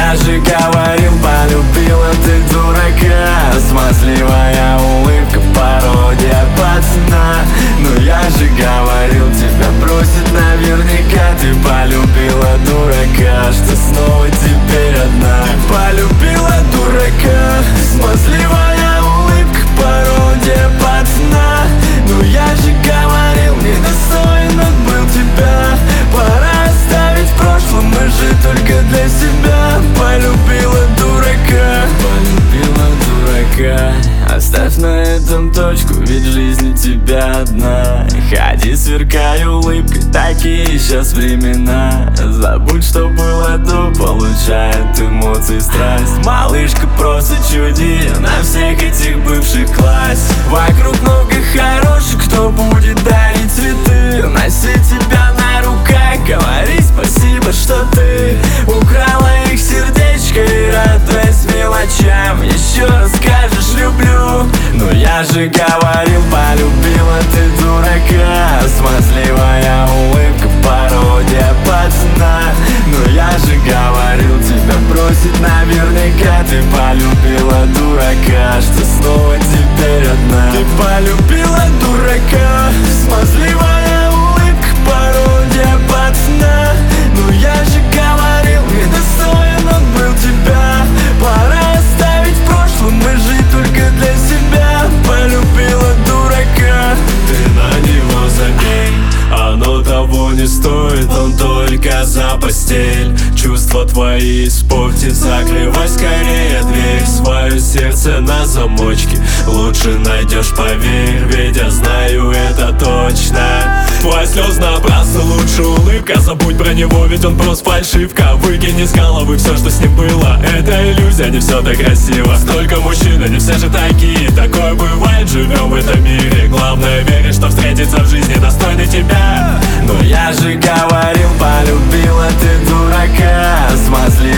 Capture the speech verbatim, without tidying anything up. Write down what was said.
я же говорил, полюбила ты дурака. Смазливая улыбка, пародия пацана. Ну я же говорил, тебя бросит наверняка. Ты полюбила дурака, что снова теперь одна. Ты полюбила дурака. Смазливая улыбка, пародия пацана. Ну я же говорил, недостоин он был тебя. Пора оставить в прошлом, мы же только для себя. Полюбила дурака, полюбила дурака. Оставь на этом точку, ведь жизнь у тебя одна. Ходи, сверкай улыбкой, такие сейчас времена. Забудь, что было до, получает эмоции страсть. Малышка, просто чуди на всех этих бывших класс. Вокруг много хороших, кто будет дарить цветы. Носить тебя на руках, говори спасибо, что ты украла их сердечко и радуясь мелочам. Еще раз скажешь люблю. Но я же говорил, полюбила ты дурака. Смазливая улыбка, пародия пацана. Но я же говорил, тебя бросит наверняка. Ты полюбила дурака, что снова теперь одна. Ты полюбила дурака. Смазливая улыбка, пародия пацана. Ну я же говорил, недостоин он был тебя. Пора оставить в прошлом, мы жить только для себя. Полюбила дурака. Ты на него забей, оно того не стоит, он только за постель. Чувства твои испортит, закрывай скорее дверь. Свое сердце на замочке лучше найдешь, поверь, ведь я знаю это точно. Твои слезы напрасно, лучше улыбка. Забудь про него, ведь он просто фальшивка. Выкини с головы все, что с ним было. Это иллюзия, не все так красиво. Столько мужчин, они все же такие. Такое бывает, живем в этом мире. Главное верить, что встретится в жизни достойный тебя. Но я же говорил, полюбила ты дурака. Смазливая